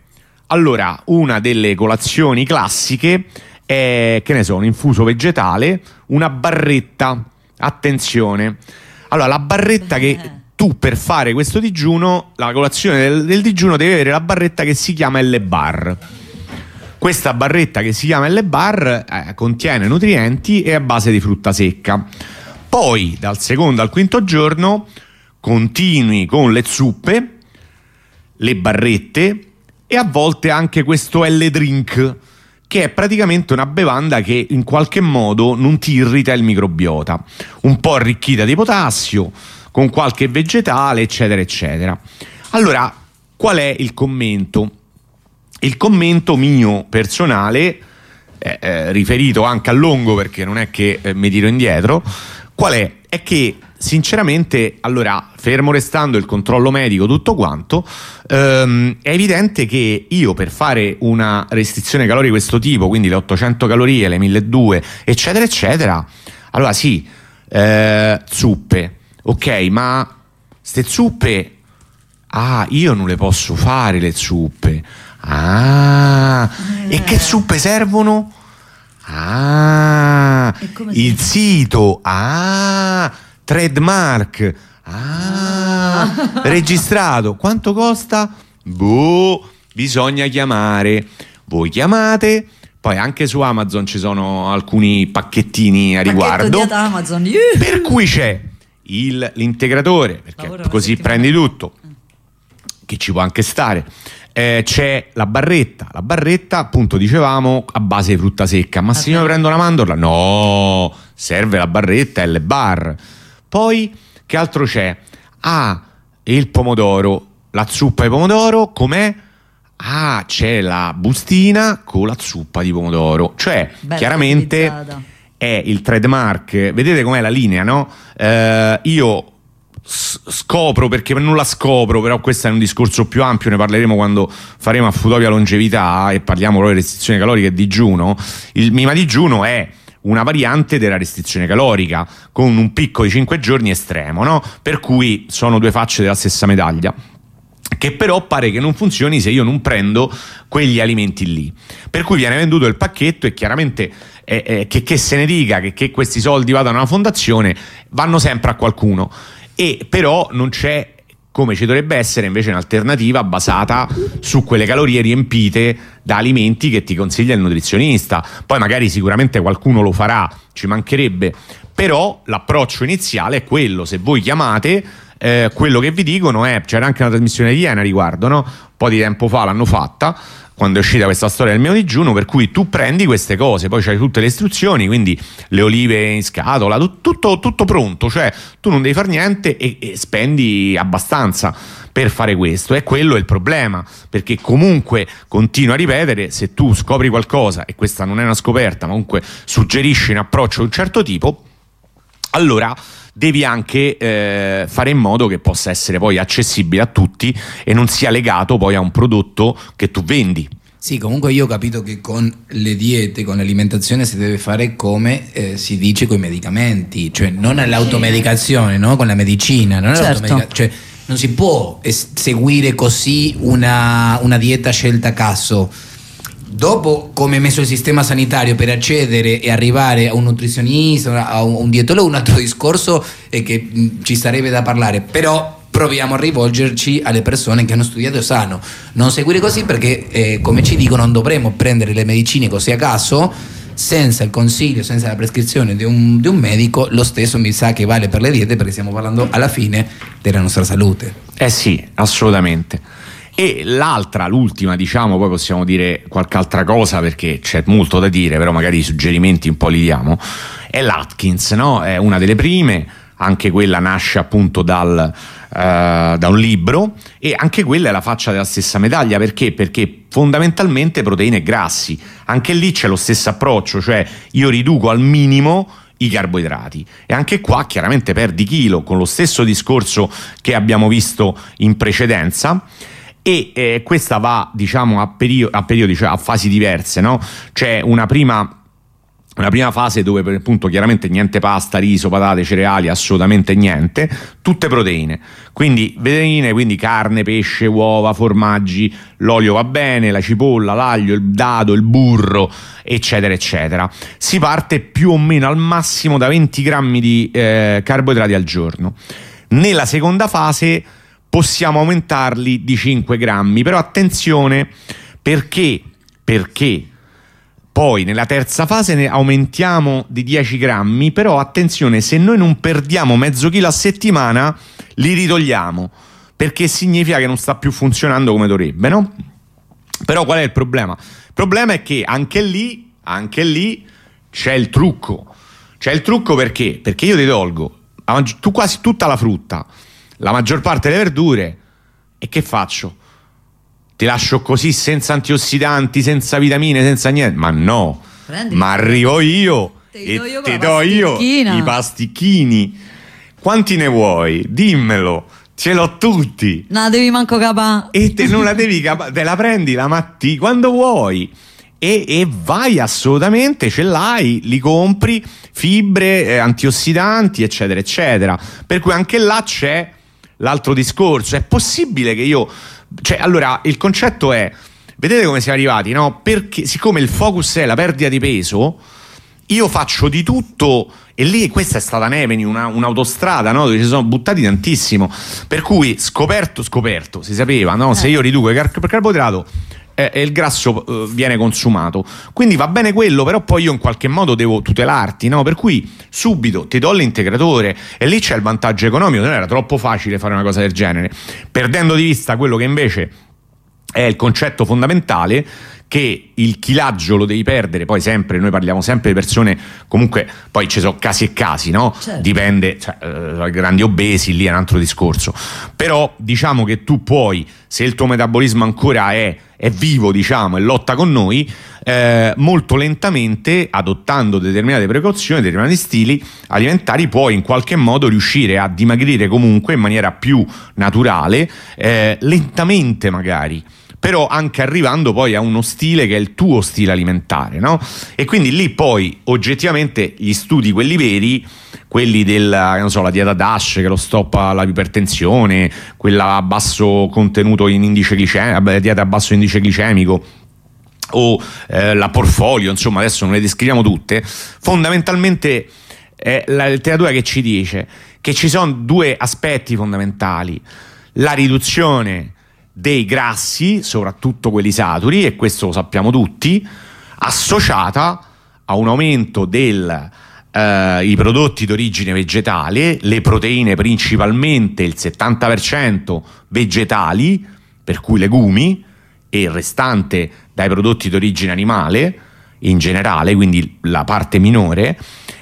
Speaker 3: allora una delle colazioni classiche è, che ne so, un infuso vegetale, una barretta, attenzione. Allora la barretta Beh. che tu per fare questo digiuno, la colazione del, del digiuno devi avere la barretta che si chiama L-Bar. Questa barretta che si chiama L-Bar eh, contiene nutrienti e è a base di frutta secca. Poi dal secondo al quinto giorno continui con le zuppe, le barrette e a volte anche questo L-Drink, che è praticamente una bevanda che in qualche modo non ti irrita il microbiota, un po' arricchita di potassio, con qualche vegetale, eccetera, eccetera. Allora, qual è il commento? Il commento mio personale, eh, eh, riferito anche a Longo, perché non è che eh, mi tiro indietro, qual è? È che sinceramente, allora, fermo restando il controllo medico, tutto quanto, ehm, è evidente che io per fare una restrizione calorica di questo tipo, quindi le ottocento calorie, le milleduecento, eccetera, eccetera, allora sì, eh, zuppe, ok, ma ste zuppe, ah, io non le posso fare le zuppe. Ah, eh. E che zuppe servono? Ah, il sito, ah, trademark, ah, ah, registrato. Quanto costa? Boh, bisogna chiamare. Voi chiamate, poi anche su Amazon ci sono alcuni pacchettini a riguardo.
Speaker 2: Amazon.
Speaker 3: Per cui c'è il, l'integratore, perché Lavoro così prendi tutto, che ci può anche stare. Eh, c'è la barretta, la barretta appunto dicevamo a base di frutta secca. Ma se io prendo una mandorla, no, serve la barretta L-Bar. Poi che altro c'è? Ah, il pomodoro, la zuppa di pomodoro, com'è? Ah, c'è la bustina con la zuppa di pomodoro. Cioè, Beh, chiaramente utilizzata. È il trademark. Vedete com'è la linea, no? Eh, io scopro, perché non la scopro, però questo è un discorso più ampio, ne parleremo quando faremo a Futopia longevità e parliamo proprio di restrizione calorica e digiuno. Il Mima digiuno è una variante della restrizione calorica con un picco di cinque giorni estremo, no? Per cui sono due facce della stessa medaglia, che però pare che non funzioni se io non prendo quegli alimenti lì. Per cui viene venduto il pacchetto e chiaramente eh, eh, che, che se ne dica che, che questi soldi vadano a una fondazione, vanno sempre a qualcuno. E però non c'è, come ci dovrebbe essere invece, un'alternativa basata su quelle calorie riempite da alimenti che ti consiglia il nutrizionista. Poi magari sicuramente qualcuno lo farà, ci mancherebbe, però l'approccio iniziale è quello. Se voi chiamate, eh, quello che vi dicono è, c'era anche una trasmissione di Iena a riguardo, no? Un po' di tempo fa l'hanno fatta, quando è uscita questa storia del mio digiuno, per cui tu prendi queste cose, poi c'hai tutte le istruzioni, quindi le olive in scatola, tutto, tutto pronto, cioè tu non devi fare niente e, e spendi abbastanza per fare questo. E quello è il problema, perché comunque continuo a ripetere, se tu scopri qualcosa, e questa non è una scoperta, ma comunque suggerisci un approccio di un certo tipo, allora devi anche eh, fare in modo che possa essere poi accessibile a tutti e non sia legato poi a un prodotto che tu vendi.
Speaker 4: Sì, comunque io ho capito che con le diete, con l'alimentazione si deve fare come eh, si dice con i medicamenti, cioè non all'automedicazione, no? Con la medicina, non,
Speaker 2: certo.
Speaker 4: Cioè, non si può es- seguire così una, una dieta scelta a caso. Dopo, come è messo il sistema sanitario per accedere e arrivare a un nutrizionista, a un dietologo, un altro discorso è che mh, ci sarebbe da parlare, però proviamo a rivolgerci alle persone che hanno studiato e sanno. Non seguire così perché, eh, come ci dicono, non dovremmo prendere le medicine così a caso, senza il consiglio, senza la prescrizione di un, di un medico. Lo stesso mi sa che vale per le diete, perché stiamo parlando alla fine della nostra salute.
Speaker 3: Eh sì, assolutamente. E l'altra, l'ultima, diciamo, poi possiamo dire qualche altra cosa perché c'è molto da dire, però magari i suggerimenti un po' li diamo, è l'Atkins, no? È una delle prime, anche quella nasce appunto dal, uh, da un libro, e anche quella è la faccia della stessa medaglia. Perché? Perché fondamentalmente proteine e grassi, anche lì c'è lo stesso approccio, cioè io riduco al minimo i carboidrati, e anche qua chiaramente perdi chilo, con lo stesso discorso che abbiamo visto in precedenza. E eh, questa va, diciamo, a, perio- a periodi, cioè a fasi diverse, no? C'è una prima una prima fase dove per appunto chiaramente niente pasta, riso, patate, cereali, assolutamente niente, tutte proteine, quindi proteine, quindi carne, pesce, uova, formaggi, l'olio va bene, la cipolla, l'aglio, il dado, il burro, eccetera eccetera. Si parte più o meno al massimo da venti grammi di eh, carboidrati al giorno. Nella seconda fase possiamo aumentarli di cinque grammi, però attenzione, perché perché poi nella terza fase ne aumentiamo di dieci grammi, però attenzione, se noi non perdiamo mezzo chilo a settimana li ritogliamo, perché significa che non sta più funzionando come dovrebbe, no? Però qual è il problema? Il problema è che anche lì, anche lì c'è il trucco. C'è il trucco perché? Perché io ti tolgo tu quasi tutta la frutta, la maggior parte delle verdure, e che faccio? Ti lascio così senza antiossidanti, senza vitamine, senza niente? Ma no, Prendi ma arrivo io e do ti do io i pasticchini. Quanti ne vuoi? Dimmelo, ce l'ho tutti.
Speaker 2: Non la devi manco capà.
Speaker 3: E te non la devi capà, te la prendi la mattina quando vuoi e, e vai, assolutamente, ce l'hai, li compri, fibre, eh, antiossidanti, eccetera eccetera. Per cui anche là c'è l'altro discorso. È possibile che io, cioè, allora il concetto è, vedete come siamo arrivati, no? Perché siccome il focus è la perdita di peso, io faccio di tutto, e lì questa è stata Neveni, una, un'autostrada, no? Dove ci sono buttati tantissimo, per cui scoperto scoperto si sapeva, no? Eh. Se io riduco il car- carboidrato eh, il grasso eh, viene consumato, quindi va bene quello, però poi io in qualche modo devo tutelarti, no? Per cui subito ti do l'integratore, e lì c'è il vantaggio economico. Non era troppo facile fare una cosa del genere, perdendo di vista quello che invece è il concetto fondamentale, che il chilaggio lo devi perdere. Poi sempre, noi parliamo sempre di persone, comunque poi ci sono casi e casi, no? Certo. Dipende, cioè, eh, grandi obesi, lì è un altro discorso, però diciamo che tu puoi, se il tuo metabolismo ancora è, è vivo, diciamo, e lotta con noi, eh, molto lentamente, adottando determinate precauzioni, determinati stili alimentari, puoi in qualche modo riuscire a dimagrire comunque in maniera più naturale, eh, lentamente magari, però anche arrivando poi a uno stile che è il tuo stile alimentare, no? E quindi lì poi oggettivamente gli studi, quelli veri, quelli della, non so, la dieta DASH che lo stoppa l'ipertensione, quella a basso contenuto in indice glicemico, dieta a basso indice glicemico, o eh, la portfolio, insomma adesso non le descriviamo tutte, fondamentalmente è la letteratura che ci dice che ci sono due aspetti fondamentali: la riduzione dei grassi, soprattutto quelli saturi, e questo lo sappiamo tutti, associata a un aumento del eh, i prodotti d'origine vegetale, le proteine principalmente il settanta per cento vegetali, per cui legumi, e il restante dai prodotti d'origine animale in generale, quindi la parte minore.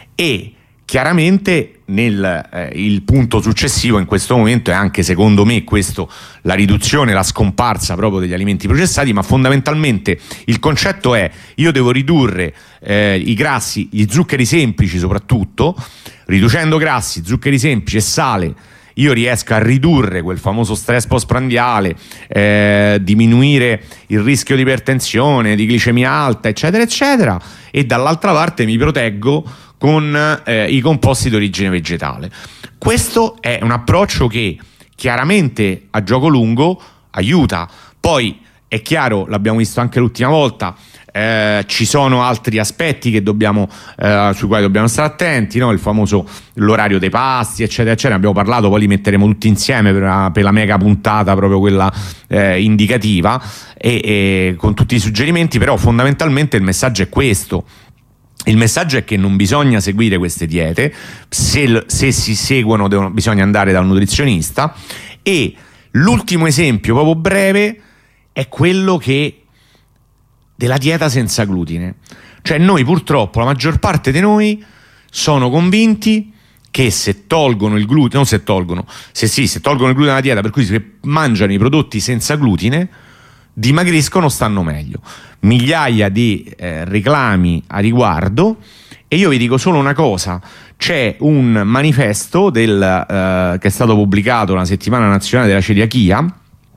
Speaker 3: E chiaramente nel, eh, il punto successivo in questo momento è anche, secondo me, questo, la riduzione, la scomparsa proprio degli alimenti processati, ma fondamentalmente il concetto è: io devo ridurre eh, i grassi, gli zuccheri semplici soprattutto, riducendo grassi, zuccheri semplici e sale io riesco a ridurre quel famoso stress postprandiale, eh, diminuire il rischio di ipertensione, di glicemia alta, eccetera eccetera, e dall'altra parte mi proteggo con eh, i composti d'origine vegetale. Questo è un approccio che chiaramente a gioco lungo aiuta. Poi è chiaro, l'abbiamo visto anche l'ultima volta, eh, ci sono altri aspetti che dobbiamo, eh, sui quali dobbiamo stare attenti, no? Il famoso l'orario dei pasti, eccetera eccetera. Abbiamo parlato, poi li metteremo tutti insieme per, una, per la mega puntata, proprio quella eh, indicativa, e, e con tutti i suggerimenti. Però fondamentalmente il messaggio è questo: il messaggio è che non bisogna seguire queste diete, se, se si seguono devono, bisogna andare dal nutrizionista. E l'ultimo esempio proprio breve è quello che della dieta senza glutine. Cioè noi purtroppo, la maggior parte di noi sono convinti che se tolgono il glutine, non se tolgono, se sì, se tolgono il glutine dalla dieta, per cui se mangiano i prodotti senza glutine, dimagriscono, stanno meglio. Migliaia di eh, reclami a riguardo, e io vi dico solo una cosa: c'è un manifesto del, eh, che è stato pubblicato la settimana nazionale della celiachia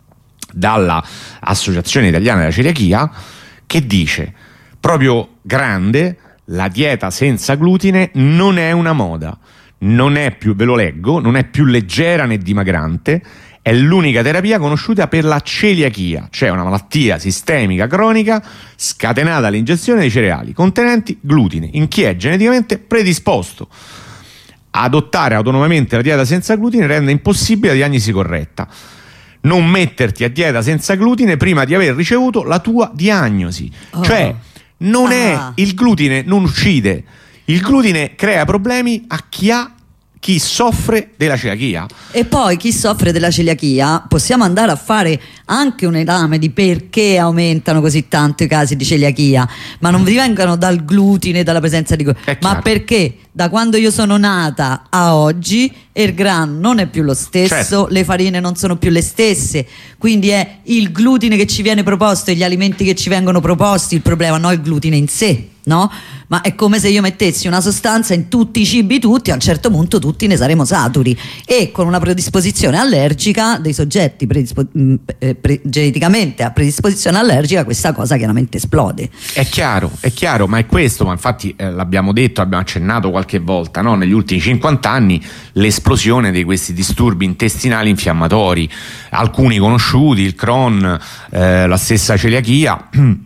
Speaker 3: dalla Associazione Italiana della Celiachia, che dice proprio grande: la dieta senza glutine non è una moda, non è più, ve lo leggo, non è più leggera né dimagrante, è l'unica terapia conosciuta per la celiachia, cioè una malattia sistemica cronica scatenata dall'ingestione dei cereali contenenti glutine in chi è geneticamente predisposto. Adottare autonomamente la dieta senza glutine rende impossibile la diagnosi corretta. Non metterti a dieta senza glutine prima di aver ricevuto la tua diagnosi. Oh. Cioè, non ah. è il glutine non uccide, il glutine crea problemi a chi ha chi soffre della celiachia.
Speaker 2: E poi chi soffre della celiachia possiamo andare a fare anche un esame di perché aumentano così tanto i casi di celiachia, ma non divengano dal glutine, dalla presenza di glutine, ma perché da quando io sono nata a oggi il grano non è più lo stesso, certo. Le farine non sono più le stesse, quindi è il glutine che ci viene proposto e gli alimenti che ci vengono proposti il problema, non il glutine in sé, no? Ma è come se io mettessi una sostanza in tutti i cibi, tutti, a un certo punto tutti ne saremo saturi, e con una predisposizione allergica dei soggetti predispo- pre- geneticamente a predisposizione allergica questa cosa chiaramente esplode.
Speaker 3: È chiaro, è chiaro, ma è questo, ma infatti eh, l'abbiamo detto, abbiamo accennato qualche volta, no? Negli ultimi cinquanta anni l'esplosione di questi disturbi intestinali infiammatori, alcuni conosciuti, il Crohn, eh, la stessa celiachia,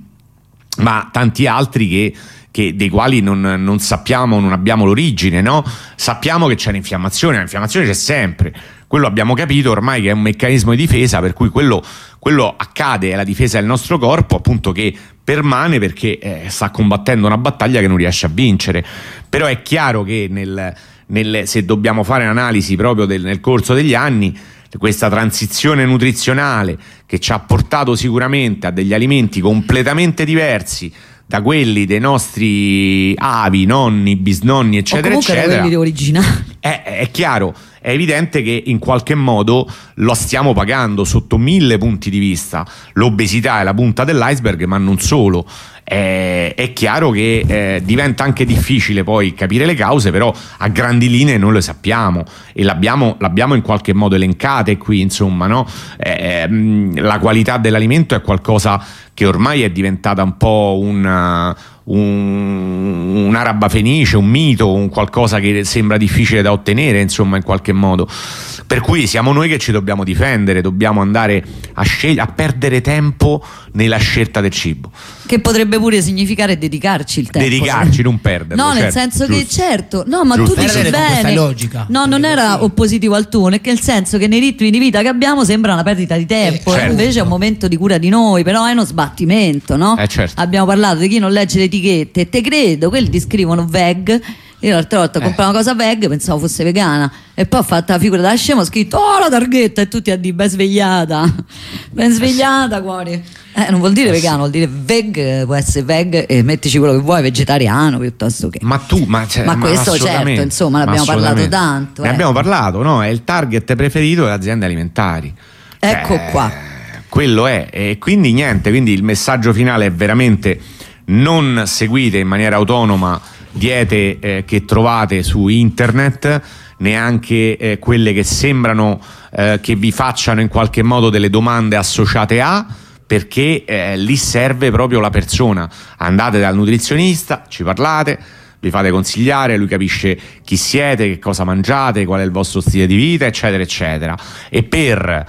Speaker 3: ma tanti altri che Che, dei quali non, non sappiamo, non abbiamo l'origine, no? Sappiamo che c'è l'infiammazione, l'infiammazione c'è sempre, quello abbiamo capito ormai che è un meccanismo di difesa, per cui quello, quello accade, è la difesa del nostro corpo, appunto, che permane perché eh, sta combattendo una battaglia che non riesce a vincere. Però è chiaro che nel, nel, se dobbiamo fare un'analisi proprio del, nel corso degli anni, questa transizione nutrizionale che ci ha portato sicuramente a degli alimenti completamente diversi da quelli dei nostri avi, nonni, bisnonni, eccetera, eccetera,
Speaker 2: quelli originali.
Speaker 3: È, è chiaro, è evidente che in qualche modo lo stiamo pagando sotto mille punti di vista. L'obesità è la punta dell'iceberg, ma non solo. È, è chiaro che eh, diventa anche difficile poi capire le cause, però a grandi linee noi lo sappiamo e l'abbiamo, l'abbiamo in qualche modo elencate qui, insomma, no? Eh, la qualità dell'alimento è qualcosa che ormai è diventata un po' una, un, un'araba fenice, un mito, un qualcosa che sembra difficile da ottenere, insomma, in qualche modo. Per cui siamo noi che ci dobbiamo difendere, dobbiamo andare a, scegli- a perdere tempo nella scelta del cibo.
Speaker 2: Che potrebbe pure significare dedicarci il tempo.
Speaker 3: Dedicarci, non perderlo.
Speaker 2: No,
Speaker 3: certo,
Speaker 2: nel senso
Speaker 3: giusto.
Speaker 2: che certo, no, ma
Speaker 3: Giusto.
Speaker 2: tu dici
Speaker 4: Perdere con questa
Speaker 2: bene.
Speaker 4: logica.
Speaker 2: No, non era oppositivo al tuo, è che nel senso che nei ritmi di vita che abbiamo sembra una perdita di tempo,
Speaker 3: Eh, certo.
Speaker 2: invece è un momento di cura di noi, però è uno sbattimento, no?
Speaker 3: Eh, certo.
Speaker 2: Abbiamo parlato di chi non legge le etichette e te credo, quelli ti scrivono veg. Io l'altra volta ho
Speaker 4: Eh.
Speaker 2: comprato una cosa veg, pensavo fosse vegana, e poi ho fatto la figura da scemo, ho scritto oh la targhetta, e tutti a dire ben svegliata, ben svegliata, cuore. Eh, non vuol dire vegano, vuol dire veg, può essere veg e mettici quello che vuoi, vegetariano piuttosto che.
Speaker 3: Ma tu, ma, cioè,
Speaker 2: Ma
Speaker 3: ma
Speaker 2: questo
Speaker 3: assolutamente,
Speaker 2: certo, insomma, ne
Speaker 3: ma
Speaker 2: abbiamo parlato
Speaker 3: assolutamente.
Speaker 2: tanto,
Speaker 3: Ne
Speaker 2: eh.
Speaker 3: abbiamo parlato, no? È il target preferito delle aziende alimentari.
Speaker 2: Ecco
Speaker 3: Cioè,
Speaker 2: qua.
Speaker 3: Quello è, e quindi niente, quindi il messaggio finale è veramente: non seguite in maniera autonoma diete eh, che trovate su internet, neanche eh, quelle che sembrano eh, che vi facciano in qualche modo delle domande associate a, perché eh, lì serve proprio la persona. Andate dal nutrizionista, ci parlate, vi fate consigliare, lui capisce chi siete, che cosa mangiate, qual è il vostro stile di vita, eccetera eccetera. E per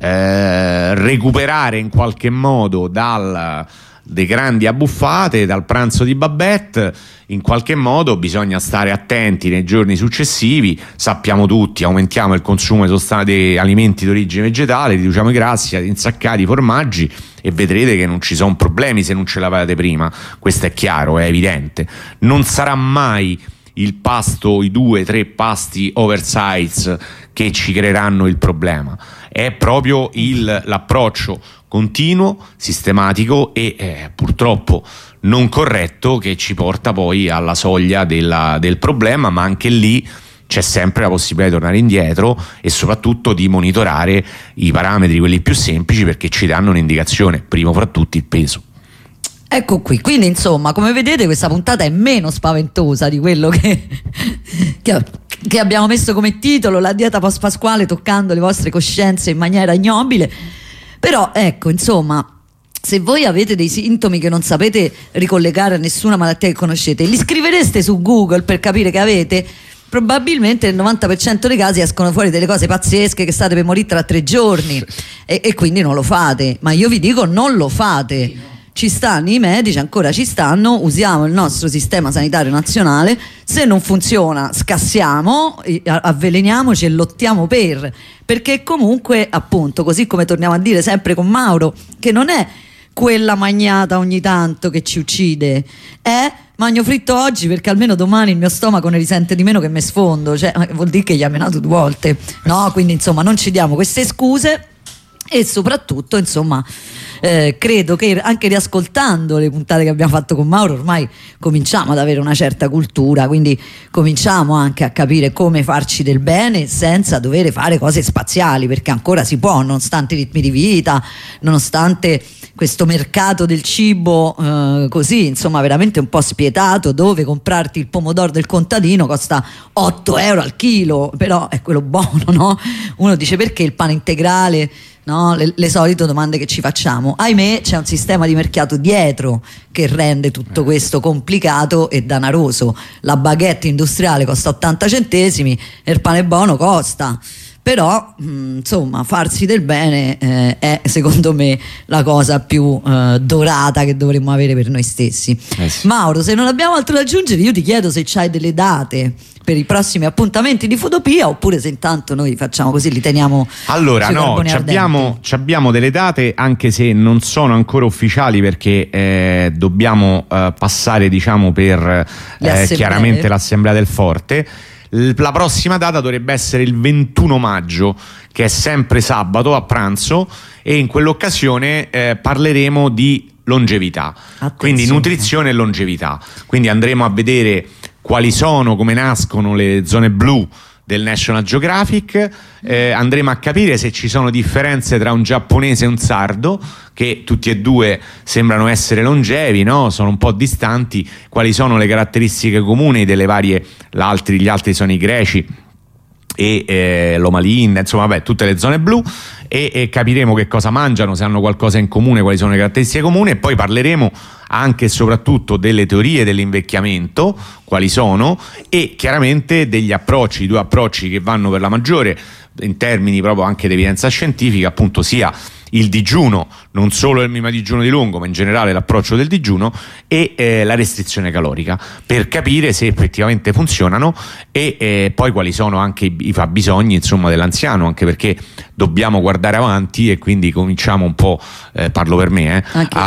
Speaker 3: eh, recuperare in qualche modo dal dei grandi abbuffate, dal pranzo di Babette, in qualche modo bisogna stare attenti nei giorni successivi. Sappiamo tutti, aumentiamo il consumo di sostanze, di alimenti d'origine vegetale, riduciamo i grassi, insaccati, i formaggi, e vedrete che non ci sono problemi se non ce l'avete prima. Questo è chiaro, è evidente. Non sarà mai il pasto, i due, tre pasti oversize che ci creeranno il problema. È proprio il, l'approccio continuo, sistematico e eh, purtroppo non corretto che ci porta poi alla soglia della, del problema, ma anche lì c'è sempre la possibilità di tornare indietro e soprattutto di monitorare i parametri, quelli più semplici, perché ci danno un'indicazione, primo fra tutti il peso.
Speaker 2: Ecco qui, quindi insomma, come vedete questa puntata è meno spaventosa di quello che, che, che abbiamo messo come titolo, la dieta post pasquale toccando le vostre coscienze in maniera ignobile. Però ecco, insomma, se voi avete dei sintomi che non sapete ricollegare a nessuna malattia che conoscete, li scrivereste su Google per capire che avete, probabilmente nel novanta per cento dei casi escono fuori delle cose pazzesche, che state per morire tra tre giorni e, e quindi non lo fate. Ma io vi dico, non lo fate. Ci stanno i medici, ancora ci stanno, usiamo il nostro sistema sanitario nazionale, se non funziona scassiamo, avveleniamoci e lottiamo per, perché comunque appunto, così come torniamo a dire sempre con Mauro, che non è quella magnata ogni tanto che ci uccide, è magno fritto oggi perché almeno domani il mio stomaco ne risente di meno che me sfondo, cioè vuol dire che gli ha menato due volte, no? Quindi insomma non ci diamo queste scuse e soprattutto insomma eh, credo che anche riascoltando le puntate che abbiamo fatto con Mauro ormai cominciamo ad avere una certa cultura, quindi cominciamo anche a capire come farci del bene senza dover fare cose spaziali, perché ancora si può, nonostante i ritmi di vita, nonostante questo mercato del cibo eh, così insomma veramente un po' spietato, dove comprarti il pomodoro del contadino costa otto euro al chilo, però è quello buono, no? Uno dice perché il pane integrale, no? Le, le solite domande che ci facciamo. Ahimè c'è un sistema di mercato dietro che rende tutto questo complicato e danaroso. La baguette industriale costa ottanta centesimi e il pane buono costa. Però mh, insomma farsi del bene eh, è secondo me la cosa più eh, dorata che dovremmo avere per noi stessi. Eh sì. Mauro, se non abbiamo altro da aggiungere, io ti chiedo se c'hai delle date per i prossimi appuntamenti di Foodopia, oppure se intanto noi facciamo così, li teniamo. Allora no,
Speaker 3: abbiamo, abbiamo delle date, anche se non sono ancora ufficiali, perché eh, dobbiamo eh, passare diciamo per eh, chiaramente l'Assemblea del Forte. La prossima data dovrebbe essere il ventuno maggio, che è sempre sabato a pranzo, e in quell'occasione eh, parleremo di longevità. Attenzione. Quindi nutrizione e longevità. Quindi andremo a vedere quali sono, come nascono le zone blu del National Geographic, eh, andremo a capire se ci sono differenze tra un giapponese e un sardo, che tutti e due sembrano essere longevi, no? Sono un po' distanti, quali sono le caratteristiche comuni delle varie, l'altri, gli altri sono i greci e eh, l'Oma Linda, insomma vabbè, tutte le zone blu, e, e capiremo che cosa mangiano, se hanno qualcosa in comune, quali sono le caratteristiche comuni, e poi parleremo anche e soprattutto delle teorie dell'invecchiamento, quali sono, e chiaramente degli approcci, i due approcci che vanno per la maggiore in termini proprio anche di evidenza scientifica, appunto sia il digiuno, non solo il mima digiuno di lungo, ma in generale l'approccio del digiuno, e eh, la restrizione calorica, per capire se effettivamente funzionano e eh, poi quali sono anche i, i fabbisogni insomma dell'anziano, anche perché dobbiamo guardare avanti e quindi cominciamo un po', eh, parlo per me, eh,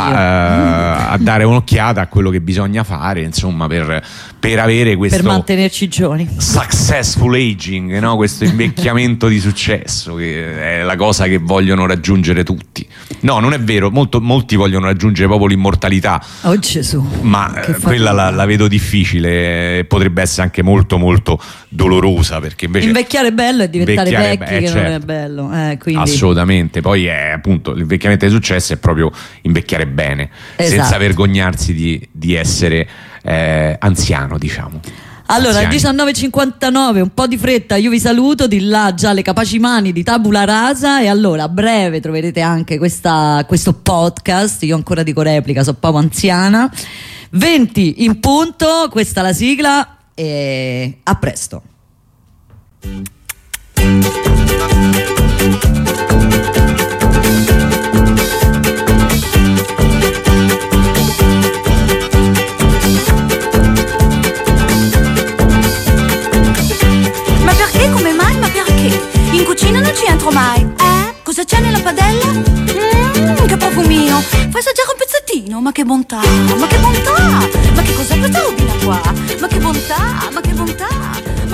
Speaker 3: a, a dare un'occhiata a quello che bisogna fare insomma per, per avere questo,
Speaker 2: per mantenerci giovani,
Speaker 3: successful aging, no? Questo invecchiamento di successo, che è la cosa che vogliono raggiungere tutti. No, non è vero, molto, molti vogliono raggiungere proprio l'immortalità.
Speaker 2: Oh Gesù,
Speaker 3: ma quella la, la vedo difficile, potrebbe essere anche molto molto dolorosa, perché invece
Speaker 2: invecchiare è bello e diventare vecchi
Speaker 3: eh,
Speaker 2: che
Speaker 3: certo.
Speaker 2: non è bello, eh, quindi...
Speaker 3: assolutamente. Poi è appunto l'invecchiamento di successo è proprio invecchiare bene, esatto, senza vergognarsi di, di essere eh, anziano, diciamo.
Speaker 2: Allora, diciannove e cinquantanove, un po' di fretta, io vi saluto, di là già le capaci mani di Tabula Rasa, e allora a breve troverete anche questa, questo podcast, io ancora dico replica, so proprio anziana. venti in punto, questa è la sigla e a presto.
Speaker 1: In cucina non ci entro mai. Eh? Cosa c'è nella padella? Mmm, che profumino. Fai assaggiare un pezzettino. Ma che bontà, ma che bontà. Ma che cos'è questa robina qua? Ma che bontà, ma che bontà.